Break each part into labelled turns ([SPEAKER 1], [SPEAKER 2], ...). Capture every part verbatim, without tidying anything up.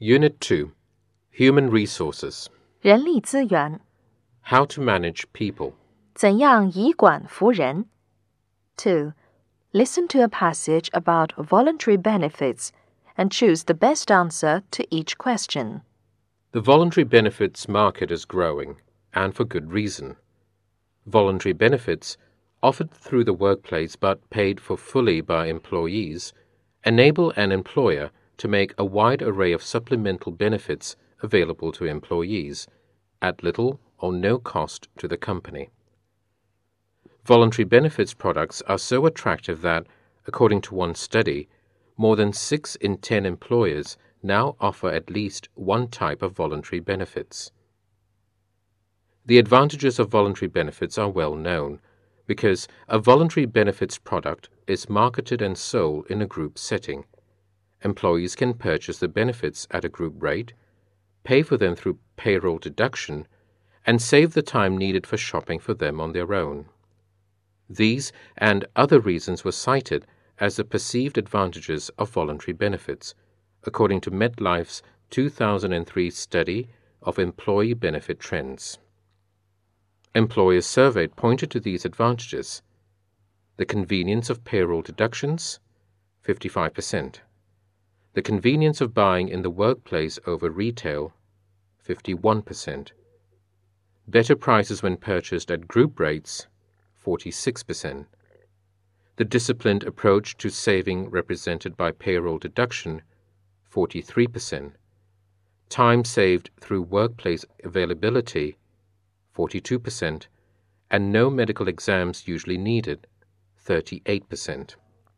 [SPEAKER 1] Unit two, Human Resources.
[SPEAKER 2] 人力资源
[SPEAKER 1] How to manage people.
[SPEAKER 2] 怎样以管服人 two. Listen to a passage about voluntary benefits and choose the best answer to each question.
[SPEAKER 1] The voluntary benefits market is growing, and for good reason. Voluntary benefits, offered through the workplace but paid for fully by employees, enable an employer to make a wide array of supplemental benefits available to employees, at little or no cost to the company. Voluntary benefits products are so attractive that, according to one study, more than six in ten employers now offer at least one type of voluntary benefits. The advantages of voluntary benefits are well known because a voluntary benefits product is marketed and sold in a group setting. Employees can purchase the benefits at a group rate, pay for them through payroll deduction, and save the time needed for shopping for them on their own. These and other reasons were cited as the perceived advantages of voluntary benefits, according to MetLife's two thousand three study of employee benefit trends. Employers surveyed pointed to these advantages: the convenience of payroll deductions, fifty-five percent; the convenience of buying in the workplace over retail, fifty-one percent; better prices when purchased at group rates, forty-six percent; the disciplined approach to saving represented by payroll deduction, forty-three percent; time saved through workplace availability, forty-two percent; and no medical exams usually needed, thirty-eight percent.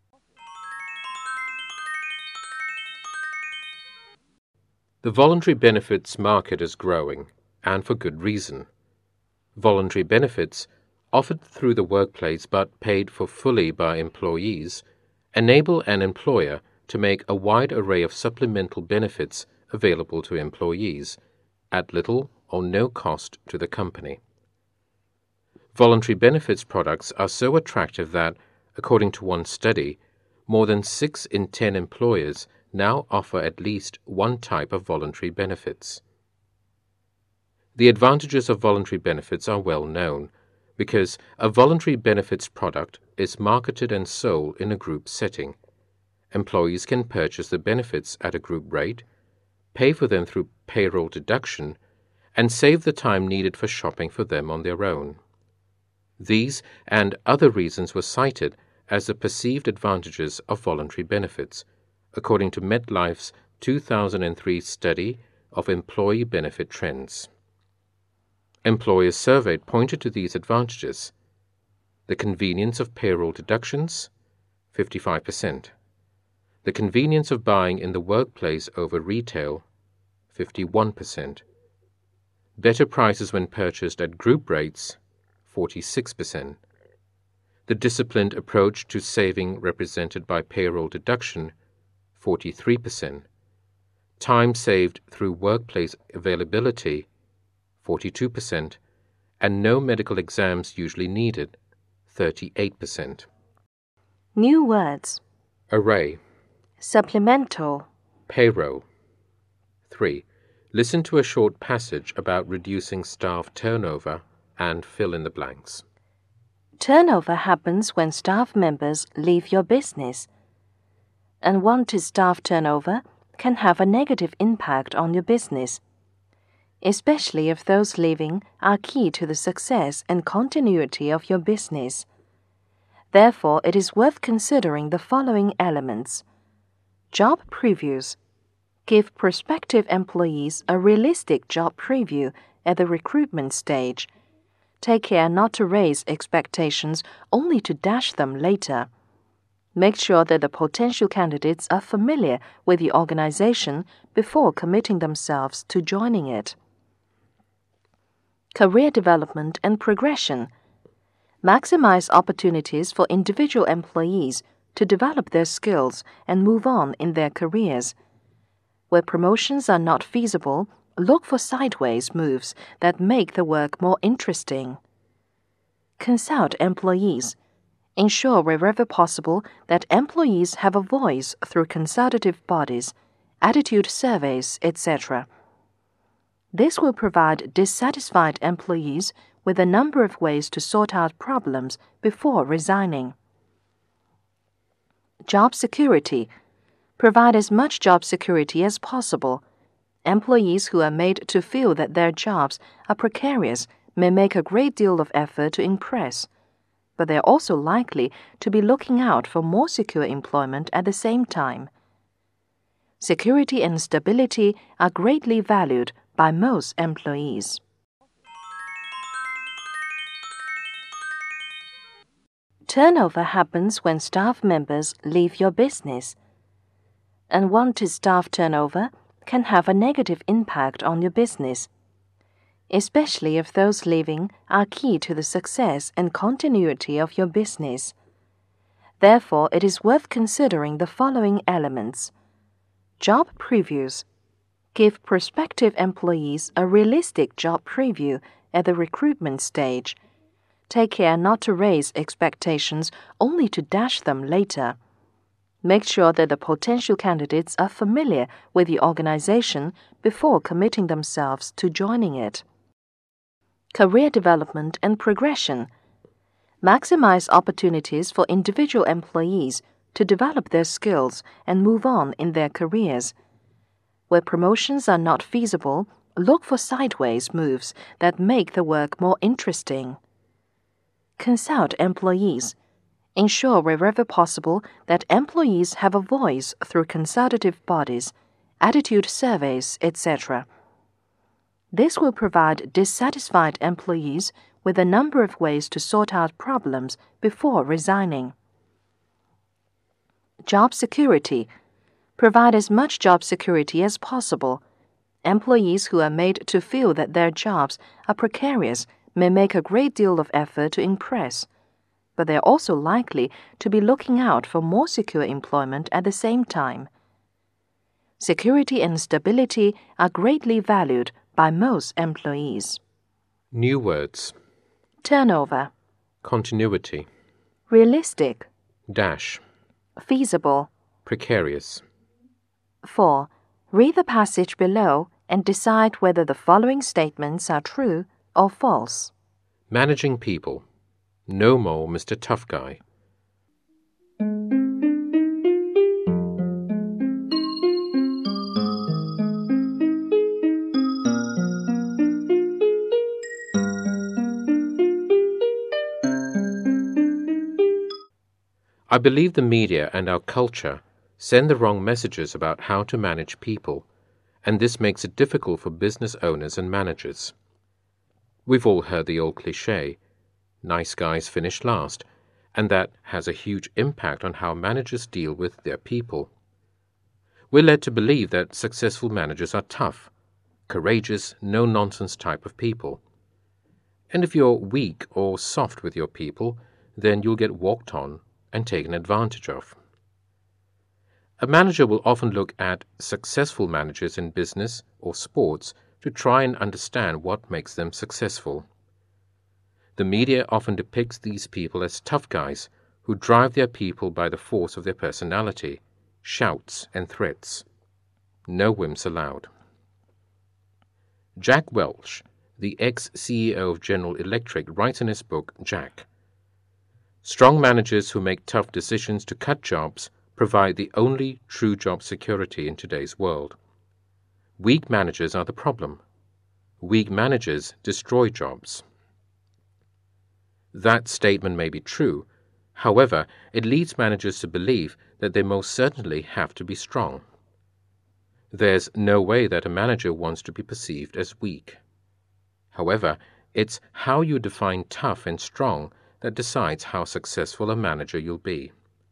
[SPEAKER 1] The voluntary benefits market is growing, and for good reason. Voluntary benefits, offered through the workplace but paid for fully by employees, enable an employer to make a wide array of supplemental benefits available to employees, at little or no cost to the company. Voluntary benefits products are so attractive that, according to one study, more than six in ten employers now offer at least one type of voluntary benefits. The advantages of voluntary benefits are well known because a voluntary benefits product is marketed and sold in a group setting. Employees can purchase the benefits at a group rate, pay for them through payroll deduction, and save the time needed for shopping for them on their own. These and other reasons were cited as the perceived advantages of voluntary benefits, according to MetLife's two thousand three study of employee benefit trends. Employers surveyed pointed to these advantages: the convenience of payroll deductions, fifty-five percent; the convenience of buying in the workplace over retail, fifty-one percent; better prices when purchased at group rates, forty-six percent; the disciplined approach to saving represented by payroll deduction, forty-three percent; time saved through workplace availability, forty-two percent; and no medical exams usually needed, thirty-eight percent.
[SPEAKER 2] New words:
[SPEAKER 1] Array,
[SPEAKER 2] supplemental,
[SPEAKER 1] payroll. three. Listen to a short passage about reducing staff turnover and fill in the blanks.
[SPEAKER 2] Turnover happens when staff members leave your business. Unwanted staff turnover can have a negative impact on your business, especially if those leaving are key to the success and continuity of your business. Therefore, it is worth considering the following elements. Job previews. Give prospective employees a realistic job preview at the recruitment stage. Take care not to raise expectations only to dash them later. Make sure that the potential candidates are familiar with the organization before committing themselves to joining it. Career development and progression. Maximize opportunities for individual employees to develop their skills and move on in their careers. Where promotions are not feasible, look for sideways moves that make the work more interesting. Consult employees. Ensure wherever possible that employees have a voice through consultative bodies, attitude surveys, et cetera. This will provide dissatisfied employees with a number of ways to sort out problems before resigning. Job security. Provide as much job security as possible. Employees who are made to feel that their jobs are precarious may make a great deal of effort to impress, but they are also likely to be looking out for more secure employment at the same time. Security and stability are greatly valued by most employees. Turnover happens when staff members leave your business. Unwanted staff turnover can have a negative impact on your business, especially if those leaving are key to the success and continuity of your business. Therefore, it is worth considering the following elements. Job previews. Give prospective employees a realistic job preview at the recruitment stage. Take care not to raise expectations only to dash them later. Make sure that the potential candidates are familiar with the organization before committing themselves to joining it. Career development and progression. Maximize opportunities for individual employees to develop their skills and move on in their careers. Where promotions are not feasible, look for sideways moves that make the work more interesting. Consult employees. Ensure wherever possible that employees have a voice through consultative bodies, attitude surveys, et cetera. This will provide dissatisfied employees with a number of ways to sort out problems before resigning. Job security. Provide as much job security as possible. Employees who are made to feel that their jobs are precarious may make a great deal of effort to impress, but they are also likely to be looking out for more secure employment at the same time. Security and stability are greatly valued by most employees.
[SPEAKER 1] New words.
[SPEAKER 2] Turnover.
[SPEAKER 1] Continuity.
[SPEAKER 2] Realistic.
[SPEAKER 1] Dash.
[SPEAKER 2] Feasible.
[SPEAKER 1] Precarious.
[SPEAKER 2] four. Read the passage below and decide whether the following statements are true or false.
[SPEAKER 1] Managing people. No more Mister Tough Guy. I believe the media and our culture send the wrong messages about how to manage people, and this makes it difficult for business owners and managers. We've all heard the old cliché, nice guys finish last, and that has a huge impact on how managers deal with their people. We're led to believe that successful managers are tough, courageous, no-nonsense type of people. And if you're weak or soft with your people, then you'll get walked on and taken advantage of. A manager will often look at successful managers in business or sports to try and understand what makes them successful. The media often depicts these people as tough guys who drive their people by the force of their personality, shouts and threats. No whims allowed. Jack Welch, the ex-C E O of General Electric, writes in his book, Jack, "Strong managers who make tough decisions to cut jobs provide the only true job security in today's world. Weak managers are the problem. Weak managers destroy jobs." That statement may be true. However, it leads managers to believe that they most certainly have to be strong. There's no way that a manager wants to be perceived as weak. However, it's how you define tough and strong that decides how successful a manager you'll be.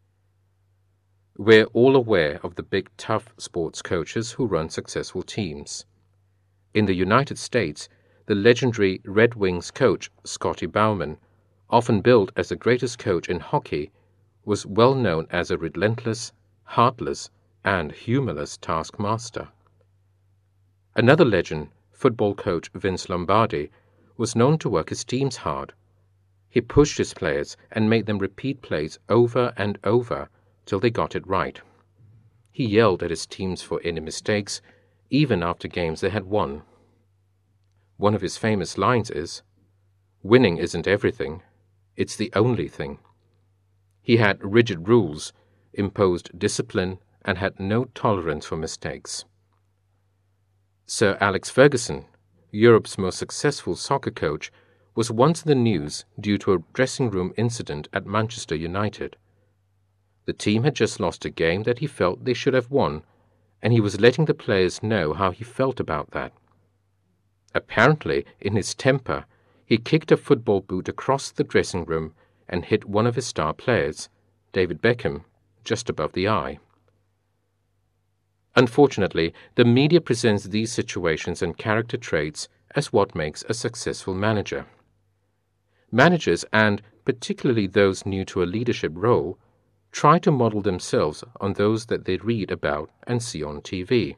[SPEAKER 1] We're all aware of the big tough sports coaches who run successful teams. In the United States, the legendary Red Wings coach Scotty Bowman, often billed as the greatest coach in hockey, was well known as a relentless, heartless, and humorless taskmaster. Another legend, football coach Vince Lombardi, was known to work his teams hard. He pushed his players and made them repeat plays over and over till they got it right. He yelled at his teams for any mistakes, even after games they had won. One of his famous lines is, "Winning isn't everything, it's the only thing." He had rigid rules, imposed discipline, and had no tolerance for mistakes. Sir Alex Ferguson, Europe's most successful soccer coach, was once in the news due to a dressing room incident at Manchester United. The team had just lost a game that he felt they should have won, and he was letting the players know how he felt about that. Apparently, in his temper, he kicked a football boot across the dressing room and hit one of his star players, David Beckham, just above the eye. Unfortunately, the media presents these situations and character traits as what makes a successful manager. Managers, and particularly those new to a leadership role, try to model themselves on those that they read about and see on T V.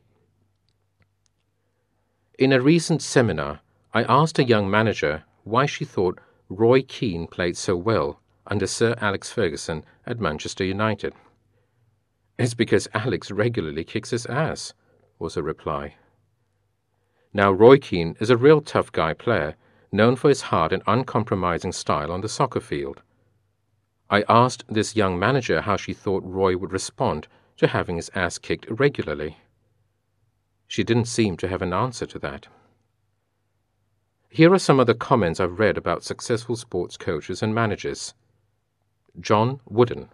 [SPEAKER 1] In a recent seminar, I asked a young manager why she thought Roy Keane played so well under Sir Alex Ferguson at Manchester United. "It's because Alex regularly kicks his ass," was her reply. Now, Roy Keane is a real tough guy player, known for his hard and uncompromising style on the soccer field. I asked this young manager how she thought Roy would respond to having his ass kicked regularly. She didn't seem to have an answer to that. Here are some of the comments I've read about successful sports coaches and managers. John Wooden.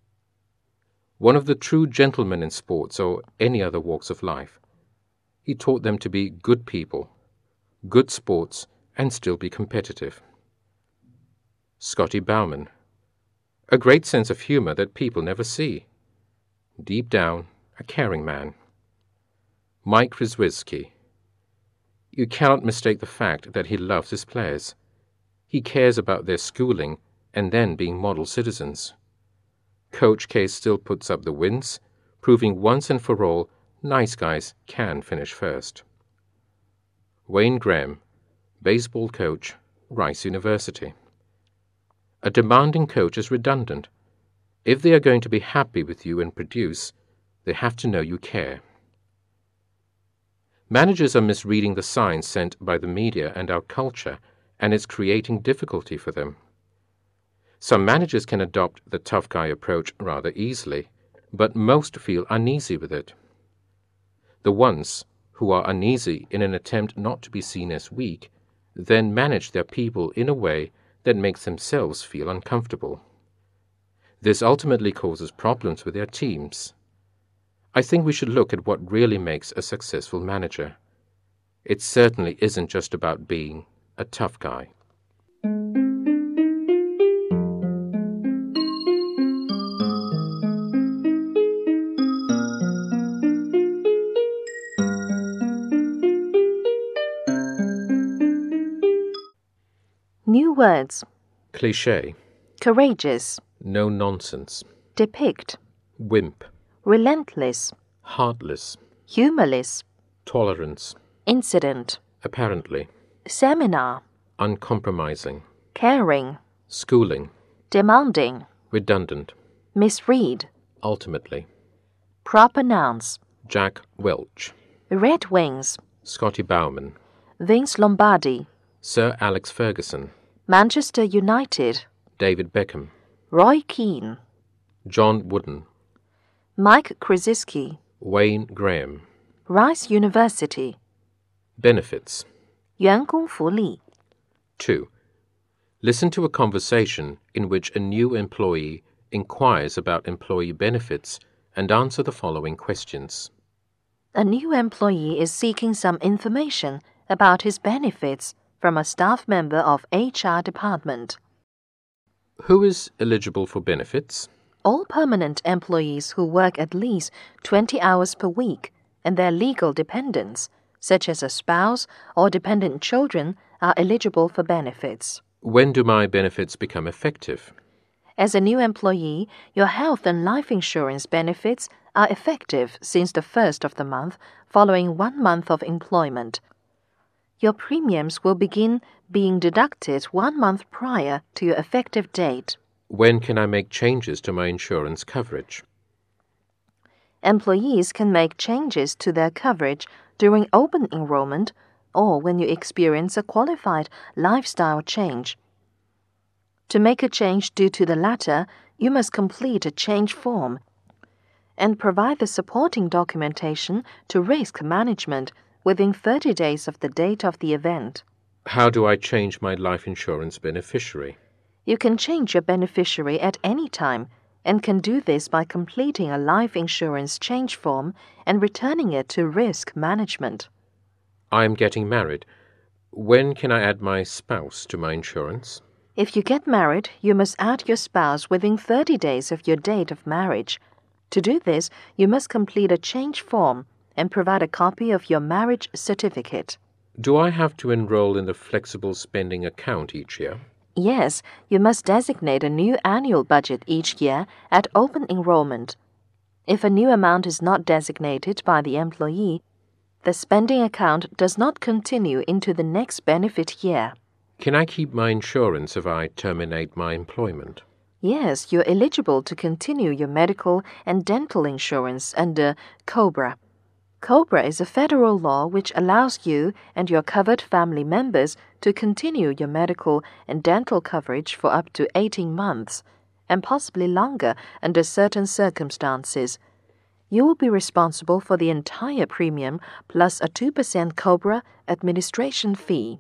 [SPEAKER 1] One of the true gentlemen in sports or any other walks of life. He taught them to be good people, good sports, and still be competitive. Scotty Bowman. A great sense of humor that people never see. Deep down, a caring man. Mike Krzyzewski. You cannot mistake the fact that he loves his players. He cares about their schooling and then being model citizens. Coach K still puts up the wins, proving once and for all nice guys can finish first. Wayne Graham, baseball coach, Rice University. A demanding coach is redundant. If they are going to be happy with you and produce, they have to know you care. Managers are misreading the signs sent by the media and our culture, and it's creating difficulty for them. Some managers can adopt the tough guy approach rather easily, but most feel uneasy with it. The ones who are uneasy in an attempt not to be seen as weak then manage their people in a way that makes themselves feel uncomfortable. This ultimately causes problems with their teams. I think we should look at what really makes a successful manager. It certainly isn't just about being a tough guy.
[SPEAKER 2] New words.
[SPEAKER 1] Cliché.
[SPEAKER 2] Courageous.
[SPEAKER 1] No nonsense.
[SPEAKER 2] Depict.
[SPEAKER 1] Wimp.
[SPEAKER 2] Relentless.
[SPEAKER 1] Heartless.
[SPEAKER 2] Humorless.
[SPEAKER 1] Tolerance.
[SPEAKER 2] Incident.
[SPEAKER 1] Apparently.
[SPEAKER 2] Seminar.
[SPEAKER 1] Uncompromising.
[SPEAKER 2] Caring.
[SPEAKER 1] Schooling.
[SPEAKER 2] Demanding.
[SPEAKER 1] Redundant.
[SPEAKER 2] Misread.
[SPEAKER 1] Ultimately.
[SPEAKER 2] Proper nouns.
[SPEAKER 1] Jack Welch.
[SPEAKER 2] Red Wings.
[SPEAKER 1] Scotty Bowman.
[SPEAKER 2] Vince Lombardi.
[SPEAKER 1] Sir Alex Ferguson.
[SPEAKER 2] Manchester United.
[SPEAKER 1] David Beckham.
[SPEAKER 2] Roy Keane.
[SPEAKER 1] John Wooden.
[SPEAKER 2] Mike Krzyzewski.
[SPEAKER 1] Wayne Graham.
[SPEAKER 2] Rice University.
[SPEAKER 1] Benefits.
[SPEAKER 2] 员工福利.
[SPEAKER 1] two. Listen to a conversation in which a new employee inquires about employee benefits and answer the following questions.
[SPEAKER 2] A new employee is seeking some information about his benefits from a staff member of H R department.
[SPEAKER 1] Who is eligible for benefits?
[SPEAKER 2] All permanent employees who work at least twenty hours per week and their legal dependents, such as a spouse or dependent children, are eligible for benefits.
[SPEAKER 1] When do my benefits become effective?
[SPEAKER 2] As a new employee, your health and life insurance benefits are effective since the first of the month following one month of employment. Your premiums will begin being deducted one month prior to your effective date.
[SPEAKER 1] When can I make changes to my insurance coverage?
[SPEAKER 2] Employees can make changes to their coverage during open enrollment or when you experience a qualified lifestyle change. To make a change due to the latter, you must complete a change form and provide the supporting documentation to risk management within thirty days of the date of the event.
[SPEAKER 1] How do I change my life insurance beneficiary?
[SPEAKER 2] You can change your beneficiary at any time and can do this by completing a life insurance change form and returning it to risk management.
[SPEAKER 1] I am getting married. When can I add my spouse to my insurance?
[SPEAKER 2] If you get married, you must add your spouse within thirty days of your date of marriage. To do this, you must complete a change form and provide a copy of your marriage certificate.
[SPEAKER 1] Do I have to enroll in the flexible spending account each year?
[SPEAKER 2] Yes, you must designate a new annual budget each year at open enrollment. If a new amount is not designated by the employee, the spending account does not continue into the next benefit year.
[SPEAKER 1] Can I keep my insurance if I terminate my employment?
[SPEAKER 2] Yes, you're eligible to continue your medical and dental insurance under COBRA. COBRA is a federal law which allows you and your covered family members to continue your medical and dental coverage for up to eighteen months, and possibly longer under certain circumstances. You will be responsible for the entire premium plus a two percent COBRA administration fee.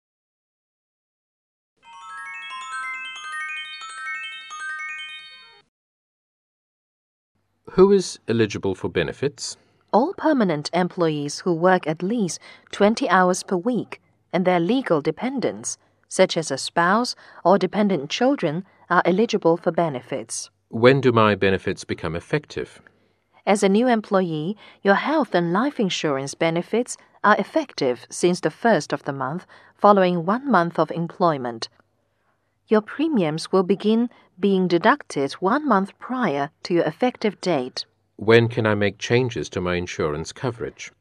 [SPEAKER 1] Who is eligible for benefits?
[SPEAKER 2] All permanent employees who work at least twenty hours per week and their legal dependents, such as a spouse or dependent children, are eligible for benefits.
[SPEAKER 1] When do my benefits become effective?
[SPEAKER 2] As a new employee, your health and life insurance benefits are effective since the first of the month following one month of employment. Your premiums will begin being deducted one month prior to your effective date.
[SPEAKER 1] When can I make changes to my insurance coverage?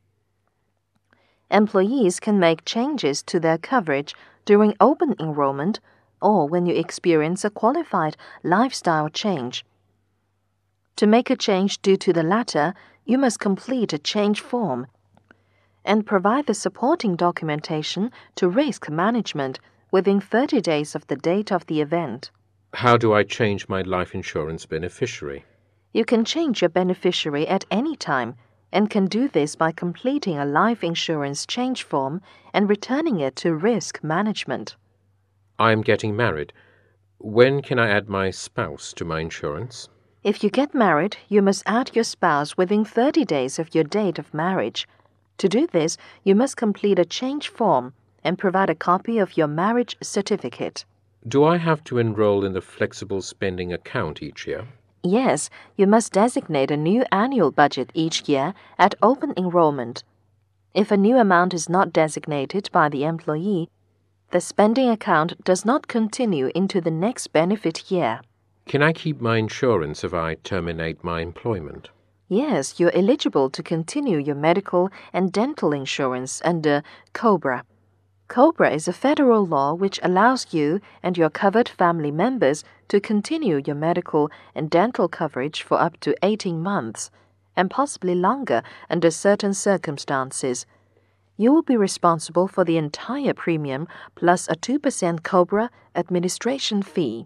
[SPEAKER 2] Employees can make changes to their coverage during open enrollment or when you experience a qualified lifestyle change. To make a change due to the latter, you must complete a change form and provide the supporting documentation to risk management within thirty days of the date of the event.
[SPEAKER 1] How do I change my life insurance beneficiary?
[SPEAKER 2] You can change your beneficiary at any time and can do this by completing a life insurance change form and returning it to risk management.
[SPEAKER 1] I am getting married. When can I add my spouse to my insurance?
[SPEAKER 2] If you get married, you must add your spouse within thirty days of your date of marriage. To do this, you must complete a change form and provide a copy of your marriage certificate.
[SPEAKER 1] Do I have to enroll in the flexible spending account each year?
[SPEAKER 2] Yes, you must designate a new annual budget each year at open enrollment. If a new amount is not designated by the employee, the spending account does not continue into the next benefit year.
[SPEAKER 1] Can I keep my insurance if I terminate my employment?
[SPEAKER 2] Yes, you're eligible to continue your medical and dental insurance under COBRA. COBRA is a federal law which allows you and your covered family members to continue your medical and dental coverage for up to eighteen months, and possibly longer under certain circumstances. You will be responsible for the entire premium plus a two percent COBRA administration fee.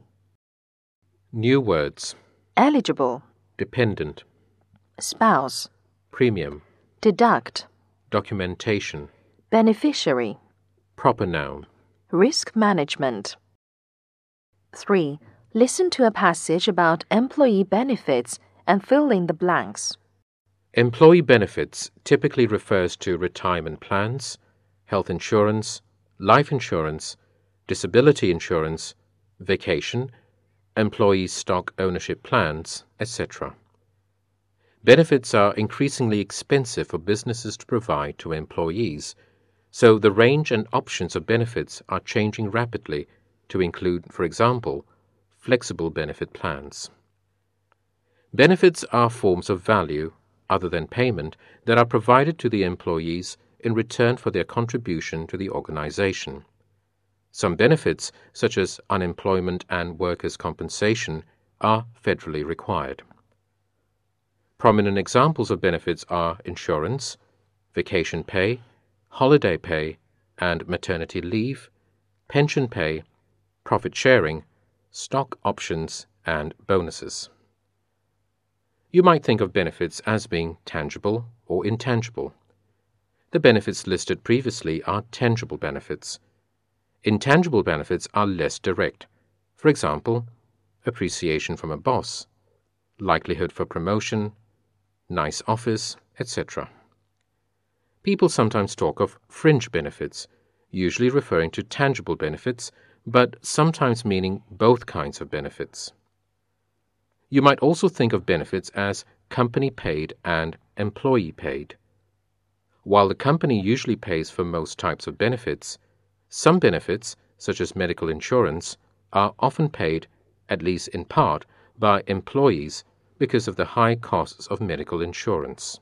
[SPEAKER 1] New words.
[SPEAKER 2] Eligible.
[SPEAKER 1] Dependent.
[SPEAKER 2] Spouse.
[SPEAKER 1] Premium.
[SPEAKER 2] Deduct.
[SPEAKER 1] Documentation.
[SPEAKER 2] Beneficiary.
[SPEAKER 1] Proper noun.
[SPEAKER 2] Risk management. three. Listen to a passage about employee benefits and fill in the blanks.
[SPEAKER 1] Employee benefits typically refers to retirement plans, health insurance, life insurance, disability insurance, vacation, employee stock ownership plans, et cetera. Benefits are increasingly expensive for businesses to provide to employees, so the range and options of benefits are changing rapidly to include, for example, flexible benefit plans. Benefits are forms of value, other than payment, that are provided to the employees in return for their contribution to the organization. Some benefits, such as unemployment and workers' compensation, are federally required. Prominent examples of benefits are insurance, vacation pay, holiday pay and maternity leave, pension pay, profit sharing, stock options, and bonuses. You might think of benefits as being tangible or intangible. The benefits listed previously are tangible benefits. Intangible benefits are less direct. For example, appreciation from a boss, likelihood for promotion, nice office, et cetera. People sometimes talk of fringe benefits, usually referring to tangible benefits, but sometimes meaning both kinds of benefits. You might also think of benefits as company-paid and employee-paid. While the company usually pays for most types of benefits, some benefits, such as medical insurance, are often paid, at least in part, by employees because of the high costs of medical insurance.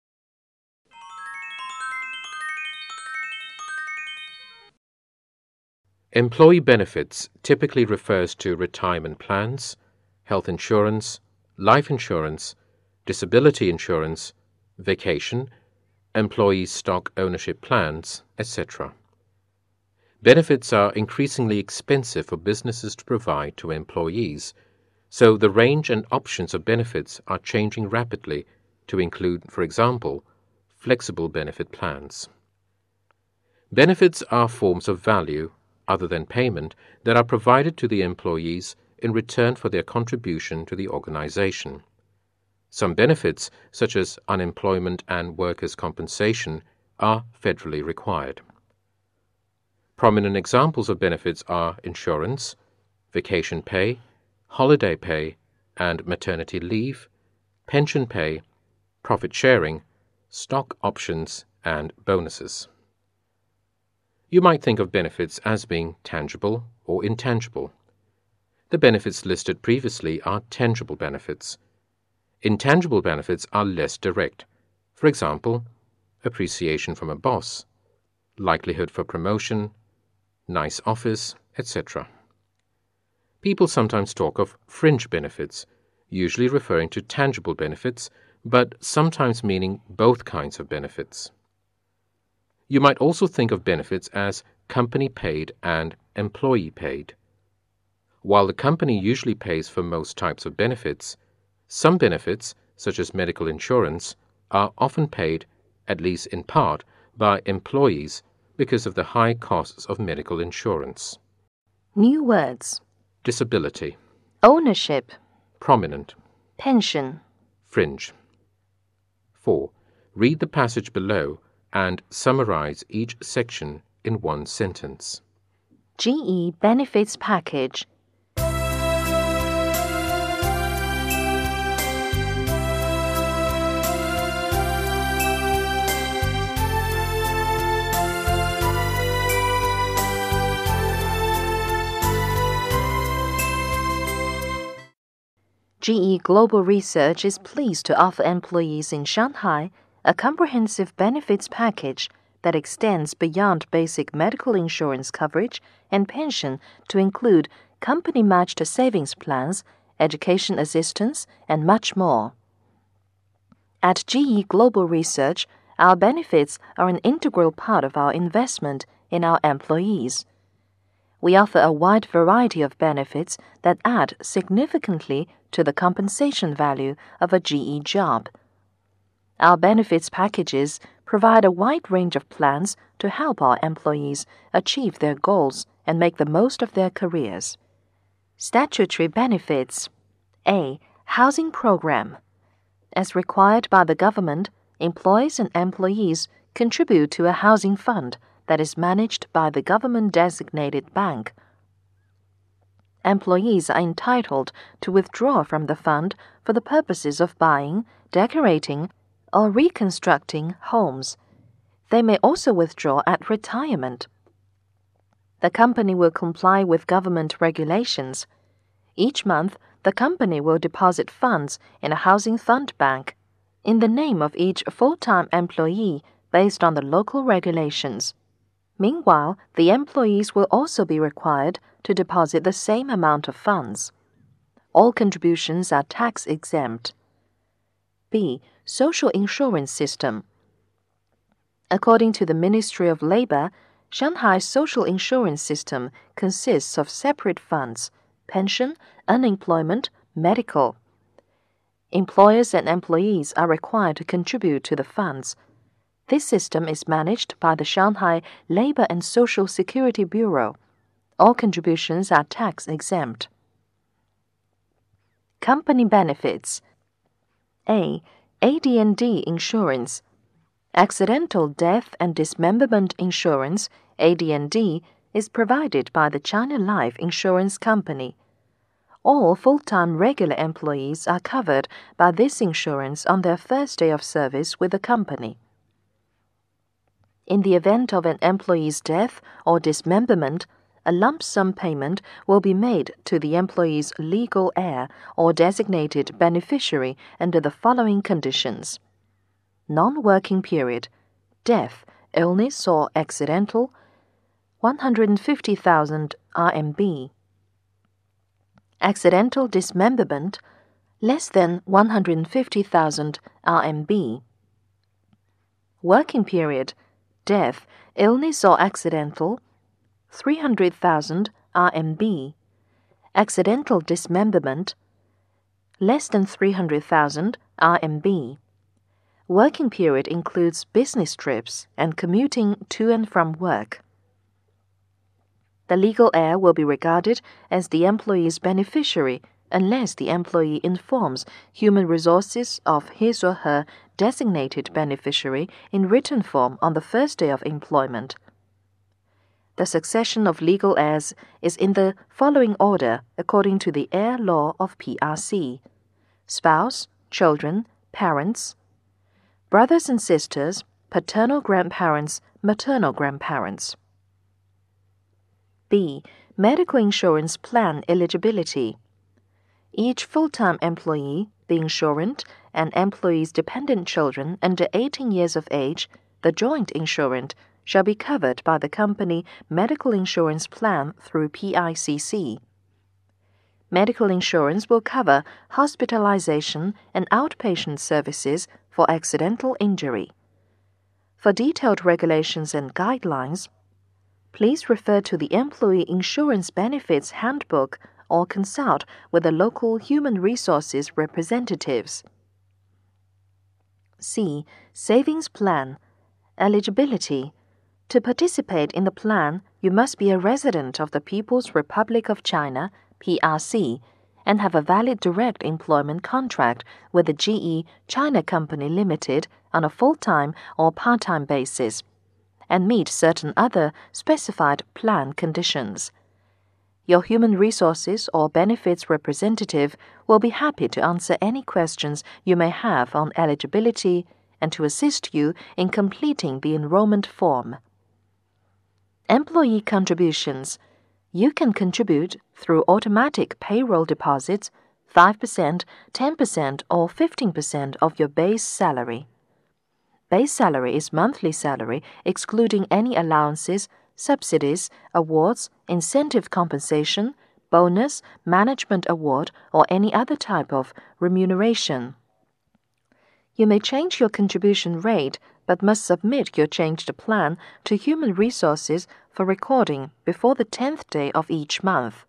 [SPEAKER 1] Employee benefits typically refers to retirement plans, health insurance, life insurance, disability insurance, vacation, employee stock ownership plans, et cetera. Benefits are increasingly expensive for businesses to provide to employees, so the range and options of benefits are changing rapidly to include, for example, flexible benefit plans. Benefits are forms of value, other than payment, that are provided to the employees in return for their contribution to the organization. Some benefits, such as unemployment and workers' compensation, are federally required. Prominent examples of benefits are insurance, vacation pay, holiday pay and maternity leave, pension pay, profit sharing, stock options, and bonuses. You might think of benefits as being tangible or intangible. The benefits listed previously are tangible benefits. Intangible benefits are less direct. For example, appreciation from a boss, likelihood for promotion, nice office, et cetera. People sometimes talk of fringe benefits, usually referring to tangible benefits, but sometimes meaning both kinds of benefits. You might also think of benefits as company-paid and employee-paid. While the company usually pays for most types of benefits, some benefits, such as medical insurance, are often paid, at least in part, by employees because of the high costs of medical insurance.
[SPEAKER 2] New words:
[SPEAKER 1] disability,
[SPEAKER 2] ownership,
[SPEAKER 1] prominent,
[SPEAKER 2] pension.
[SPEAKER 1] fringe. four. Read the passage below and summarize each section in one sentence.
[SPEAKER 2] G E benefits package. G E Global Research is pleased to offer employees in Shanghai a comprehensive benefits package that extends beyond basic medical insurance coverage and pension to include company-matched savings plans, education assistance, and much more. At G E Global Research, our benefits are an integral part of our investment in our employees. We offer a wide variety of benefits that add significantly to the compensation value of a G E job. Our benefits packages provide a wide range of plans to help our employees achieve their goals and make the most of their careers. Statutory benefits. A. Housing program. As required by the government, employees and employees contribute to a housing fund that is managed by the government-designated bank. Employees are entitled to withdraw from the fund for the purposes of buying, decorating, or reconstructing homes. They may also withdraw at retirement. The company will comply with government regulations. Each month, the company will deposit funds in a housing fund bank in the name of each full-time employee based on the local regulations. Meanwhile, the employees will also be required to deposit the same amount of funds. All contributions are tax-exempt. B. Social insurance system. According to the Ministry of Labor, Shanghai's social insurance system consists of separate funds: pension, unemployment, medical. Employers and employees are required to contribute to the funds. This system is managed by the Shanghai Labor and Social Security Bureau. All contributions are tax-exempt. Company benefits. A. A D and D insurance. Accidental death and dismemberment insurance, A D and D, is provided by the China Life Insurance Company. All full-time regular employees are covered by this insurance on their first day of service with the company. In the event of an employee's death or dismemberment, a lump sum payment will be made to the employee's legal heir or designated beneficiary under the following conditions: non-working period, death, illness or accidental, one hundred fifty thousand R M B. Accidental dismemberment, less than one hundred fifty thousand R M B. Working period, death, illness or accidental, three hundred thousand R M B. Accidental dismemberment, less than three hundred thousand R M B. Working period includes business trips and commuting to and from work. The legal heir will be regarded as the employee's beneficiary unless the employee informs Human Resources of his or her designated beneficiary in written form on the first day of employment. The succession of legal heirs is in the following order according to the heir law of P R C: spouse, children, parents, brothers and sisters, paternal grandparents, maternal grandparents. B. Medical insurance plan eligibility. Each full-time employee, the insurant, and employee's dependent children under eighteen years of age, the joint insurant, shall be covered by the company medical insurance plan through P I C C. Medical insurance will cover hospitalization and outpatient services for accidental injury. For detailed regulations and guidelines, please refer to the Employee Insurance Benefits Handbook or consult with the local human resources representatives. C. Savings plan. Eligibility. To participate in the plan, you must be a resident of the People's Republic of China, P R C, and have a valid direct employment contract with the G E China Company Limited on a full-time or part-time basis, and meet certain other specified plan conditions. Your human resources or benefits representative will be happy to answer any questions you may have on eligibility and to assist you in completing the enrollment form. Employee contributions. You can contribute through automatic payroll deposits, five percent, ten percent, or fifteen percent of your base salary. Base salary is monthly salary excluding any allowances, subsidies, awards, incentive compensation, bonus, management award, or any other type of remuneration. You may change your contribution rate but must submit your changed plan to Human Resources for recording before the tenth day of each month.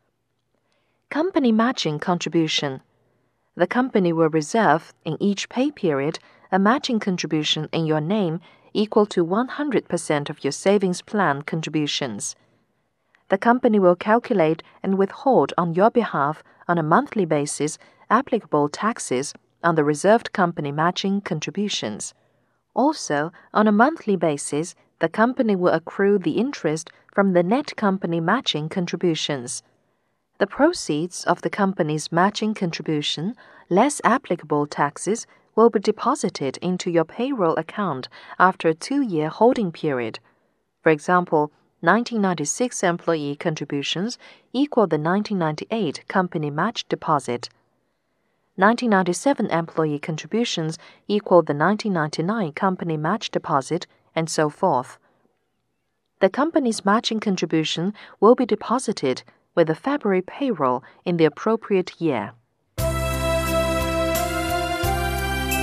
[SPEAKER 2] Company matching contribution. The company will reserve, in each pay period, a matching contribution in your name equal to one hundred percent of your savings plan contributions. The company will calculate and withhold on your behalf on a monthly basis applicable taxes on the reserved company matching contributions. Also, on a monthly basis, the company will accrue the interest from the net company matching contributions. The proceeds of the company's matching contribution, less applicable taxes, will be deposited into your payroll account after a two-year holding period. For example, nineteen ninety-six employee contributions equal the nineteen ninety-eight company match deposit. nineteen ninety-seven employee contributions equal the nineteen ninety-nine company match deposit, and so forth. The company's matching contribution will be deposited with the February payroll in the appropriate year.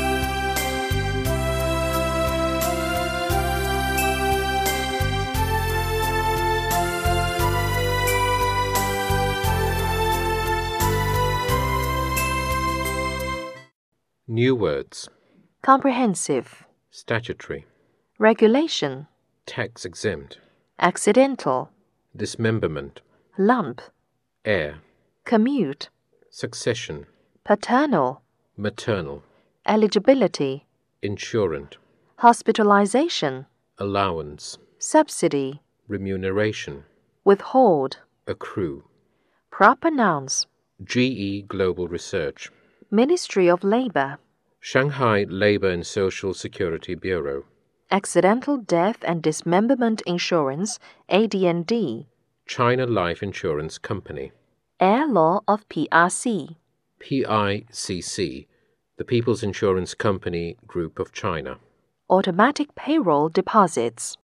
[SPEAKER 1] New words.
[SPEAKER 2] comprehensive,
[SPEAKER 1] Statutory.
[SPEAKER 2] regulation,
[SPEAKER 1] Tax exempt.
[SPEAKER 2] accidental,
[SPEAKER 1] Dismemberment.
[SPEAKER 2] lump,
[SPEAKER 1] Heir.
[SPEAKER 2] commute,
[SPEAKER 1] Succession.
[SPEAKER 2] paternal,
[SPEAKER 1] Maternal.
[SPEAKER 2] eligibility,
[SPEAKER 1] Insurant.
[SPEAKER 2] hospitalization,
[SPEAKER 1] Allowance.
[SPEAKER 2] subsidy,
[SPEAKER 1] Remuneration.
[SPEAKER 2] withhold,
[SPEAKER 1] Accrue.
[SPEAKER 2] proper nouns,
[SPEAKER 1] G E Global Research.
[SPEAKER 2] Ministry of Labor,
[SPEAKER 1] Shanghai Labor and Social Security Bureau.
[SPEAKER 2] accidental death and dismemberment insurance, A D and D,
[SPEAKER 1] China Life Insurance Company.
[SPEAKER 2] Air Law of P R C,
[SPEAKER 1] P I C C, the People's Insurance Company Group of China.
[SPEAKER 2] automatic payroll deposits.